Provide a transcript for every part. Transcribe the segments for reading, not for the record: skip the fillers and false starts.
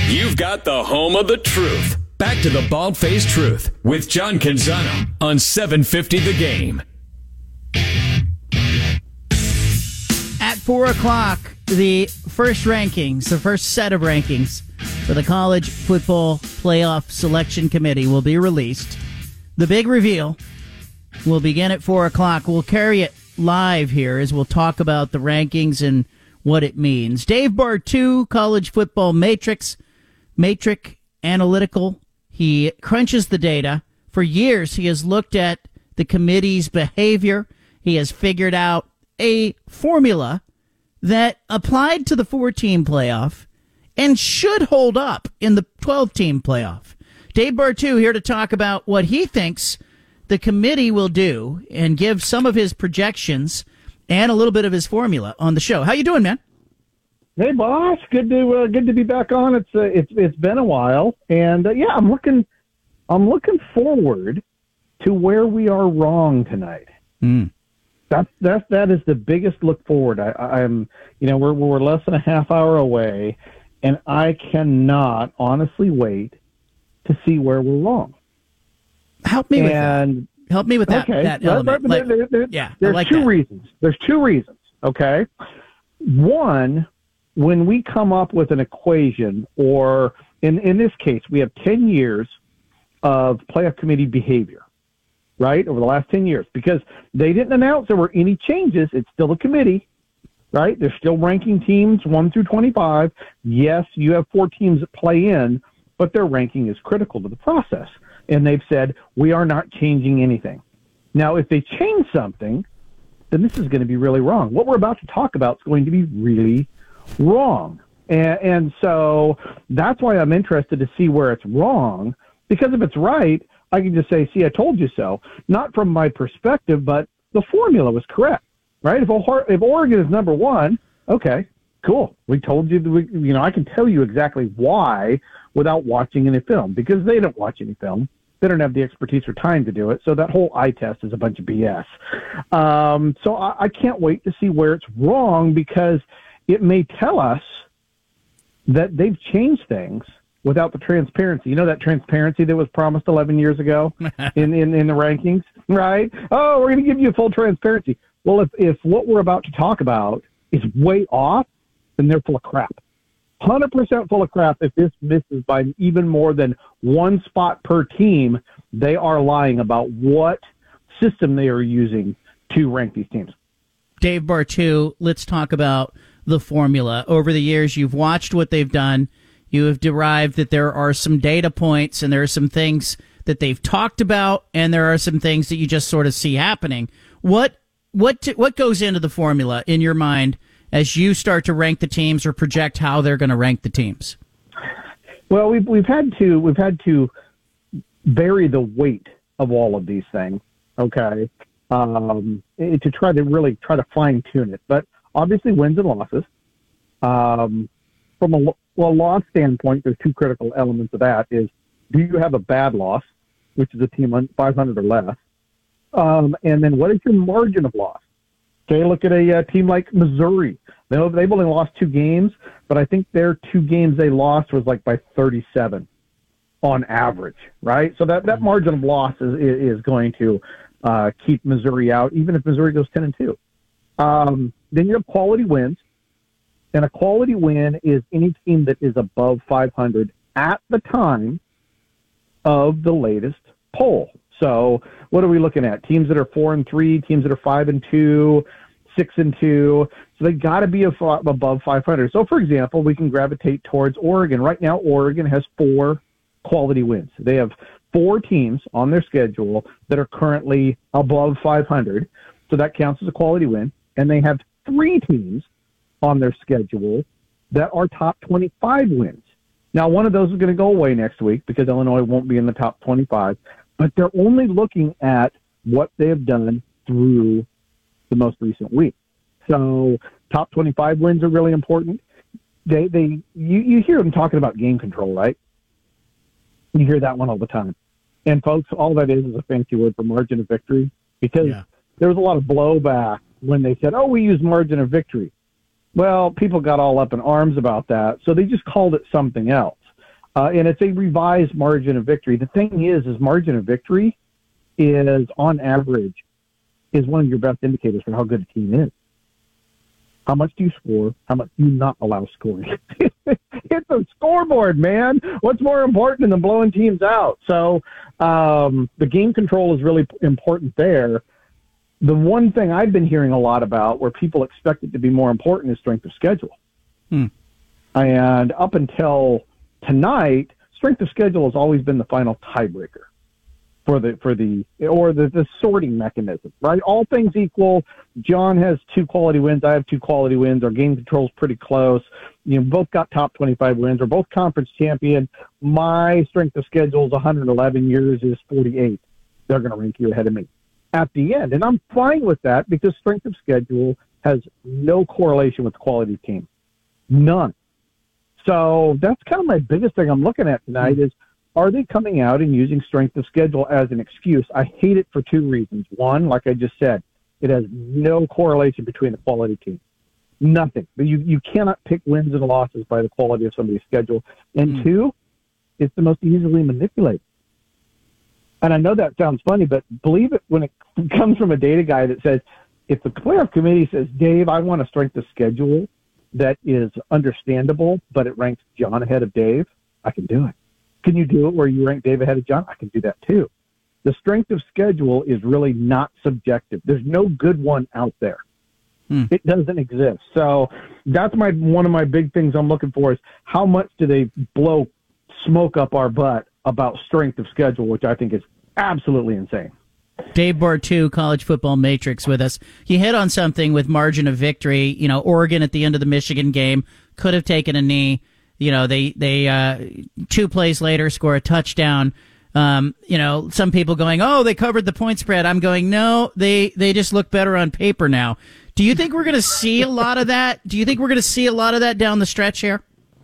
You've got the home of the truth. Back to the Bald-Faced Truth with John Canzano on 750 The Game. At 4 o'clock, the first rankings, the first set of rankings for the College Football Playoff Selection Committee will be released. The big reveal will begin at 4 o'clock. We'll carry it live here as we'll talk about the rankings and what it means. Dave Bartoo, College Football Matrix Analytical. He crunches the data. For years, he has looked at the committee's behavior. He has figured out a formula that applied to the 4-team playoff and should hold up in the 12-team playoff. Dave Bartoo here to talk about what he thinks the committee will do and give some of his projections and a little bit of his formula on the show. How you doing, man? Hey, boss. Good to be back on. It's been a while, and I'm looking forward to where we are wrong tonight. That is the biggest look forward. We're less than a half hour away, and I cannot honestly wait to see where we're wrong. Help me with that. Help me with that. Okay. That element. There's two reasons. There's two reasons. Okay. One, when we come up with an equation, or in this case, we have 10 years of playoff committee behavior, right, over the last 10 years, because they didn't announce there were any changes. It's still a committee, right? They're still ranking teams 1 through 25. Yes, you have 4 teams that play in, but their ranking is critical to the process. And they've said, we are not changing anything. Now, if they change something, then this is going to be really wrong. What we're about to talk about is going to be really wrong. And so that's why I'm interested to see where it's wrong, because if it's right, I can just say, see, I told you so. Not from my perspective, but the formula was correct, right? If Oregon is number 1, okay, cool. We told you, I can tell you exactly why without watching any film, because they don't watch any film. They don't have the expertise or time to do it. So that whole eye test is a bunch of BS. So I can't wait to see where it's wrong, because it may tell us that they've changed things without the transparency. You know, that transparency that was promised 11 years ago in the rankings, right? Oh, we're going to give you full transparency. Well, if what we're about to talk about is way off, then they're full of crap. 100% full of crap. If this misses by even more than 1 spot per team, they are lying about what system they are using to rank these teams. Dave Bartoo, let's talk about the formula. Over the years, you've watched what they've done. You have derived that there are some data points and there are some things that they've talked about, and there are some things that you just sort of see happening. What goes into the formula in your mind as you start to rank the teams or project how they're going to rank the teams? Well, we've had to bury the weight of all of these things, okay, to try to fine tune it. But obviously, wins and losses. From a loss standpoint, there's 2 critical elements of that: is, do you have a bad loss, which is a team on 500 or less, and then what is your margin of loss? Okay, look at a team like Missouri. They've only lost 2 games, but I think their 2 games they lost was like by 37 on average, right? So that margin of loss is going to keep Missouri out, even if Missouri goes 10-2. Then you have quality wins, and a quality win is any team that is above 500 at the time of the latest poll. So what are we looking at? Teams that are 4-3, teams that are 5-2, 6-2. So they got to be above 500. So, for example, we can gravitate towards Oregon. Right now, Oregon has 4 quality wins. They have 4 teams on their schedule that are currently above 500. So that counts as a quality win. And they have 3 teams on their schedule that are top 25 wins. Now, one of those is going to go away next week because Illinois won't be in the top 25. But they're only looking at what they have done through the most recent week. So top 25 wins are really important. You hear them talking about game control, right? You hear that one all the time. And folks, all that is a fancy word for margin of victory, because there was a lot of blowback when they said, oh, we use margin of victory. Well, people got all up in arms about that, so they just called it something else. And it's a revised margin of victory. The thing is margin of victory is, on average, is one of your best indicators for how good a team is. How much do you score? How much do you not allow scoring? It's a scoreboard, man. What's more important than blowing teams out? So the game control is really important there. The one thing I've been hearing a lot about where people expect it to be more important is strength of schedule. And up until tonight, strength of schedule has always been the final tiebreaker for the sorting mechanism, right? All things equal, John has 2 quality wins. I have 2 quality wins. Our game control is pretty close. Both got top 25 wins. We're both conference champion. My strength of schedule is 111. Yours is 48. They're going to rank you ahead of me at the end. And I'm fine with that because strength of schedule has no correlation with the quality of team. None. So that's kind of my biggest thing I'm looking at tonight is, are they coming out and using strength of schedule as an excuse? I hate it for 2 reasons. One, like I just said, it has no correlation between the quality team. Nothing. But you cannot pick wins and losses by the quality of somebody's schedule. And 2, it's the most easily manipulated. And I know that sounds funny, but believe it when it comes from a data guy that says, if the playoff committee says, Dave, I want a strength of schedule that is understandable, but it ranks John ahead of Dave, I can do it. Can you do it where you rank Dave ahead of John? I can do that too. The strength of schedule is really not subjective. There's no good one out there. It doesn't exist. So that's one of my big things I'm looking for is how much do they blow smoke up our butt about strength of schedule, which I think is absolutely insane. Dave Bartoo, College Football Matrix with us. You hit on something with margin of victory. Oregon at the end of the Michigan game could have taken a knee. They 2 plays later score a touchdown. Some people going, oh, they covered the point spread. I'm going, no, they just look better on paper now. Do you think we're going to see a lot of that? Do you think we're going to see a lot of that down the stretch here?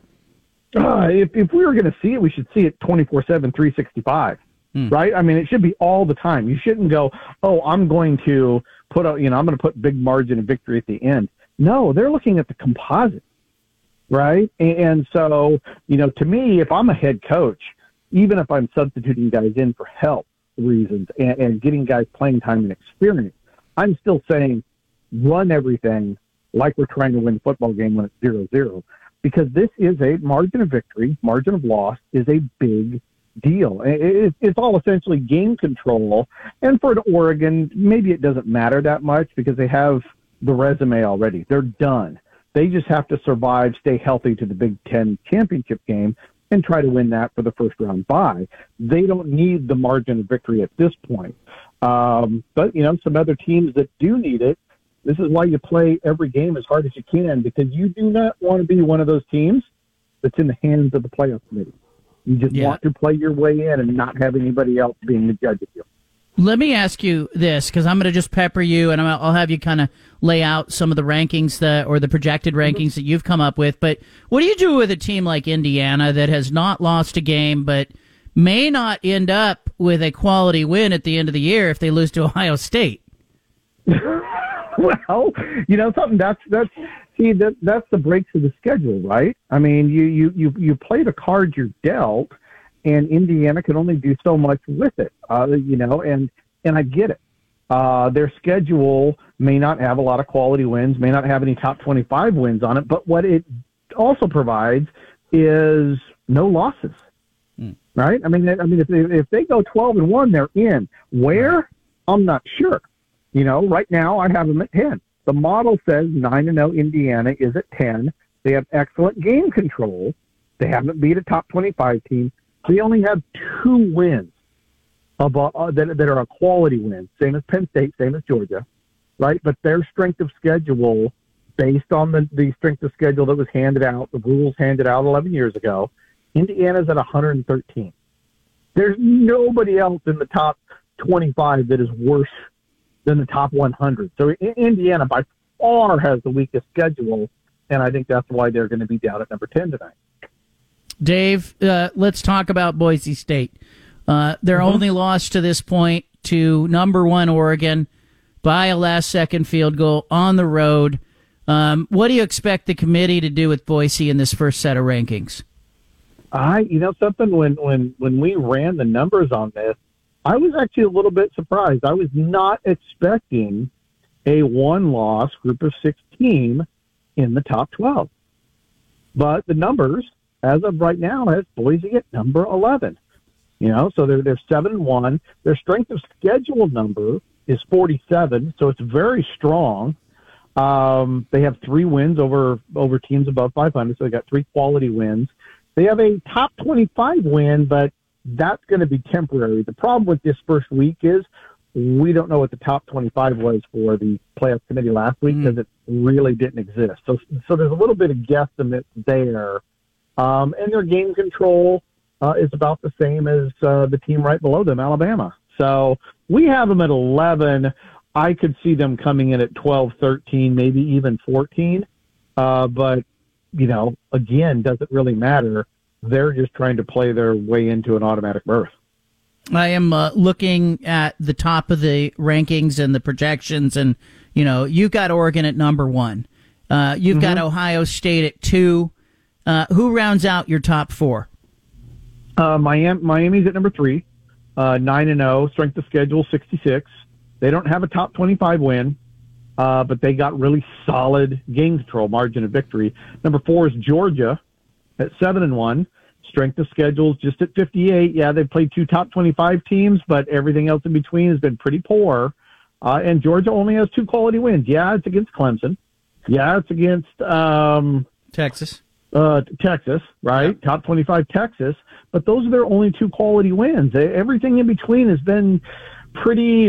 If we were going to see it, we should see it 24/7, 365, right? I mean, it should be all the time. You shouldn't go, oh, I'm going to put I'm going to put big margin of victory at the end. No, they're looking at the composite. Right. And so, to me, if I'm a head coach, even if I'm substituting guys in for health reasons and getting guys playing time and experience, I'm still saying run everything like we're trying to win a football game when it's 0-0, because this is a margin of victory, margin of loss is a big deal. It's all essentially game control. And for Oregon, maybe it doesn't matter that much because they have the resume already. They're done. They just have to survive, stay healthy to the Big Ten championship game, and try to win that for the first round bye. They don't need the margin of victory at this point. But, some other teams that do need it, this is why you play every game as hard as you can, because you do not want to be one of those teams that's in the hands of the playoff committee. You just want to play your way in and not have anybody else being the judge of you. Let me ask you this, because I'm going to just pepper you, and I'll have you kind of lay out some of the rankings or the projected rankings that you've come up with. But what do you do with a team like Indiana that has not lost a game but may not end up with a quality win at the end of the year if they lose to Ohio State? Well, something that's the breaks of the schedule, right? I mean, you play the cards you're dealt, and Indiana can only do so much with it, and I get it. Their schedule may not have a lot of quality wins, may not have any top 25 wins on it, but what it also provides is no losses, right? I mean, if they go 12-1, they're in. Where? I'm not sure. Right now I have them at 10. The model says 9-0 Indiana is at 10. They have excellent game control. They haven't beat a top 25 team. They only have 2 wins that are a quality win, same as Penn State, same as Georgia, right? But their strength of schedule, based on the strength of schedule that was handed out, the rules handed out 11 years ago, Indiana's at 113. There's nobody else in the top 25 that is worse than the top 100. So Indiana by far has the weakest schedule, and I think that's why they're going to be down at number 10 tonight. Dave, let's talk about Boise State. Their only loss to this point to number 1 Oregon by a last-second field goal on the road. What do you expect the committee to do with Boise in this first set of rankings? Something when we ran the numbers on this, I was actually a little bit surprised. I was not expecting a one-loss Group of 6 team in the top 12. But the numbers, as of right now, has Boise at number 11. So they're 7-1. Their strength of schedule number is 47, so it's very strong. They have 3 wins over teams above 500, so they got 3 quality wins. They have a top 25 win, but that's going to be temporary. The problem with this first week is we don't know what the top 25 was for the playoff committee last week because it really didn't exist. So there's a little bit of guesstimate there. And their game control is about the same as the team right below them, Alabama. So we have them at 11. I could see them coming in at 12, 13, maybe even 14. But, again, doesn't really matter. They're just trying to play their way into an automatic berth. I am looking at the top of the rankings and the projections, and, you've got Oregon at number 1. You've got Ohio State at 2. Who rounds out your top 4? Miami's at number 3, 9-0, strength of schedule 66. They don't have a top 25 win, but they got really solid game control, margin of victory. Number 4 is Georgia at 7-1. Strength of schedule just at 58. Yeah, they've played 2 top 25 teams, but everything else in between has been pretty poor. And Georgia only has 2 quality wins. Yeah, it's against Clemson. Yeah, it's against Texas. Texas, right? Yep. Top 25 Texas. But those are their only 2 quality wins. Everything in between has been pretty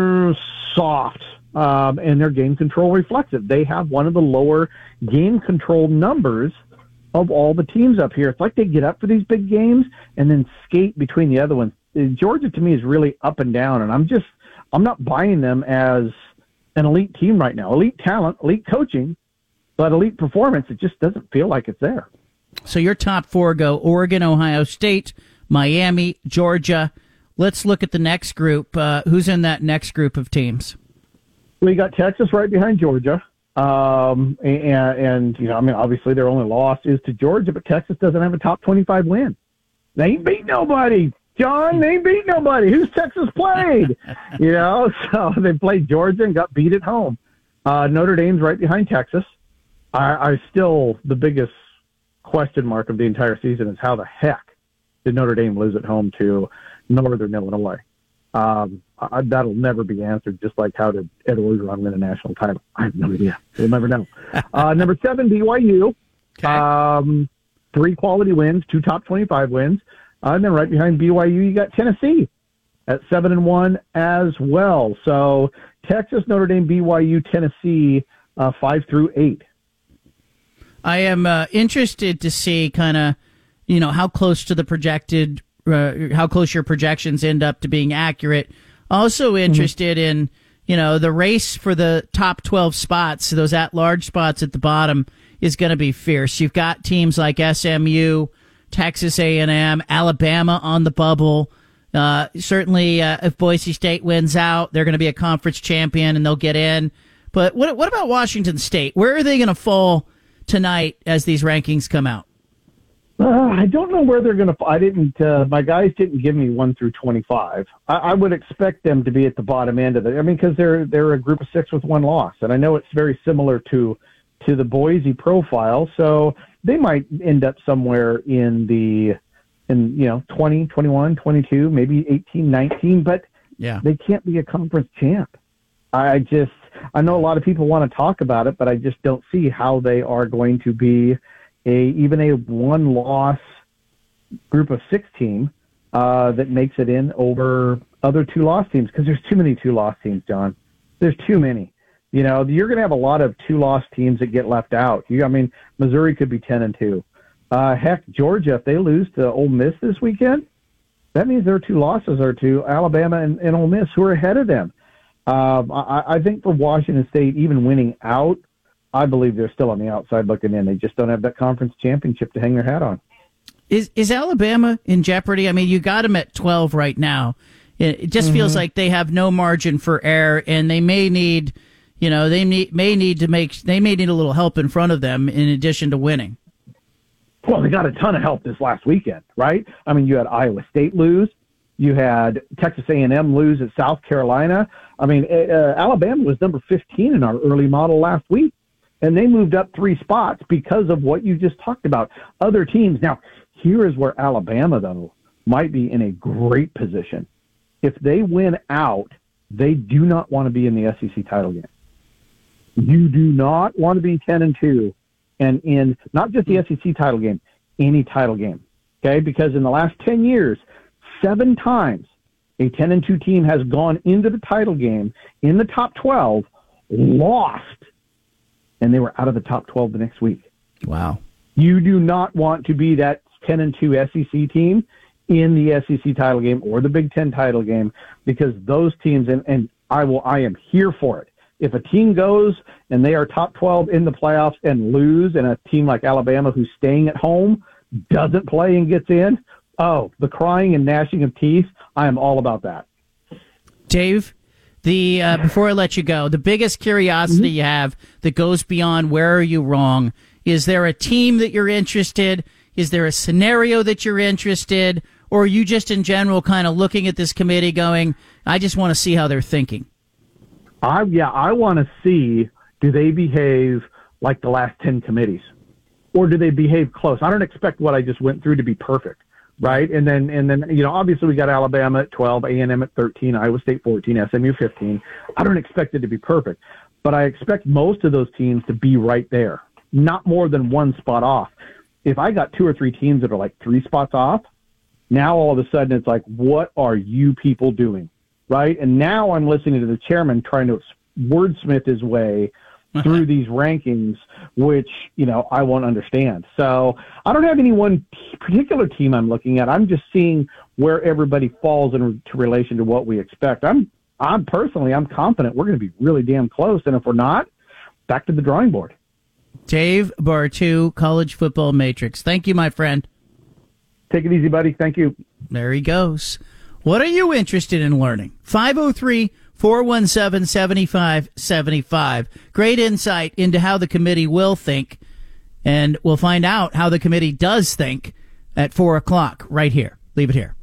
soft, and their game control reflects it. They have one of the lower game control numbers of all the teams up here. It's like they get up for these big games and then skate between the other ones. Georgia, to me, is really up and down, and I'm not buying them as an elite team right now. Elite talent, elite coaching, but elite performance, it just doesn't feel like it's there. So your top 4 go Oregon, Ohio State, Miami, Georgia. Let's look at the next group. Who's in that next group of teams? We got Texas right behind Georgia. Obviously their only loss is to Georgia, but Texas doesn't have a top 25 win. They ain't beat nobody, John. They ain't beat nobody. Who's Texas played? So they played Georgia and got beat at home. Notre Dame's right behind Texas. I still, the biggest question mark of the entire season is how the heck did Notre Dame lose at home to Northern Illinois? That'll never be answered, just like how did Ed Orgeron win a national title? I have no idea. We'll never know. Number 7, BYU. Okay. 3 quality wins, 2 top 25 wins. And then right behind BYU, you got Tennessee at 7-1 as well. So Texas, Notre Dame, BYU, Tennessee, 5 through 8. I am interested to see kind of, how close to the projected how close your projections end up to being accurate. Also interested in, the race for the top 12 spots, those at-large spots at the bottom, is going to be fierce. You've got teams like SMU, Texas A&M, Alabama on the bubble. Certainly, if Boise State wins out, they're going to be a conference champion and they'll get in. But what about Washington State? Where are they going to fall tonight as these rankings come out? I don't know where they're going to. My guys didn't give me 1 through 25. I would expect them to be at the bottom end of it. Because they're a group of 6 with 1 loss, and I know it's very similar to the Boise profile. So they might end up somewhere in 20, 21, 22, maybe 18, 19. But they can't be a conference champ. I know a lot of people want to talk about it, but I just don't see how they are going to be even a 1-loss group of 6 team that makes it in over other 2-loss teams, because there's too many 2-loss teams, John. There's too many. You're going to have a lot of 2-loss teams that get left out. Missouri could be 10-2. Heck, Georgia, if they lose to Ole Miss this weekend, that means their 2 losses are to Alabama and Ole Miss, who are ahead of them. I think for Washington State, even winning out, I believe they're still on the outside looking in. They just don't have that conference championship to hang their hat on. Is Alabama in jeopardy? You got them at 12 right now. It just feels like they have no margin for error, and they may need, they may need a little help in front of them in addition to winning. Well, Well, they got a ton of help this last weekend, right? I mean, you had Iowa State lose. You had Texas A&M lose at South Carolina. I mean, Alabama was number 15 in our early model last week, and they moved up 3 spots because of what you just talked about. Other teams. Now, here is where Alabama, though, might be in a great position. If they win out, they do not want to be in the SEC title game. You do not want to be 10-2 and in not just the SEC title game, any title game. Okay? Because in the last 10 years, 7 times a 10-2 team has gone into the title game in the top 12, lost, and they were out of the top 12 the next week. Wow. You do not want to be that 10-2 SEC team in the SEC title game or the Big Ten title game, because those teams, and I am here for it. If a team goes and they are top 12 in the playoffs and lose, and a team like Alabama who's staying at home doesn't play and gets in, oh, the crying and gnashing of teeth, I am all about that. Dave, before I let you go, the biggest curiosity you have that goes beyond where are you wrong, is there a team that you're interested? Is there a scenario that you're interested? Or are you just in general kind of looking at this committee going, I just want to see how they're thinking? I want to see, do they behave like the last 10 committees? Or do they behave close? I don't expect what I just went through to be perfect. Right. And then, obviously we got Alabama at 12, A&M at 13, Iowa State 14, SMU 15. I don't expect it to be perfect, but I expect most of those teams to be right there, not more than 1 spot off. If I got 2 or 3 teams that are like 3 spots off, now all of a sudden it's like, what are you people doing? Right. And now I'm listening to the chairman trying to wordsmith his way through these rankings, which, I won't understand. So I don't have any one particular team I'm looking at. I'm just seeing where everybody falls in relation to what we expect. I'm confident we're going to be really damn close. And if we're not, back to the drawing board. Dave Bartoo, College Football Matrix. Thank you, my friend. Take it easy, buddy. Thank you. There he goes. What are you interested in learning? 503-417-7575. Great insight into how the committee will think, and we'll find out how the committee does think at 4 o'clock right here. Leave it here.